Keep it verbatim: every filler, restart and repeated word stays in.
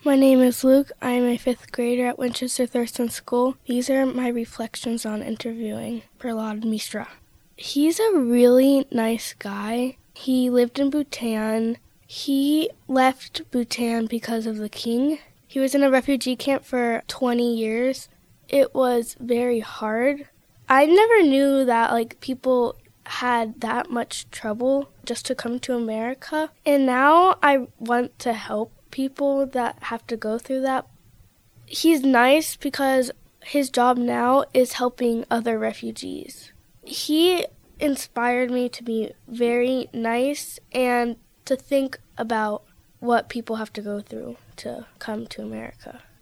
My name is Luke. I am a fifth grader at Winchester Thurston School. These are my reflections on interviewing Prahlad Mishra. He's a really nice guy. He lived in Bhutan. He left Bhutan because of the king. He was in a refugee camp for twenty years. It was very hard. I never knew that like people had that much trouble just to come to America. And now I want to help people that have to go through that. He's nice because his job now is helping other refugees. He inspired me to be very nice and to think about what people have to go through to come to America.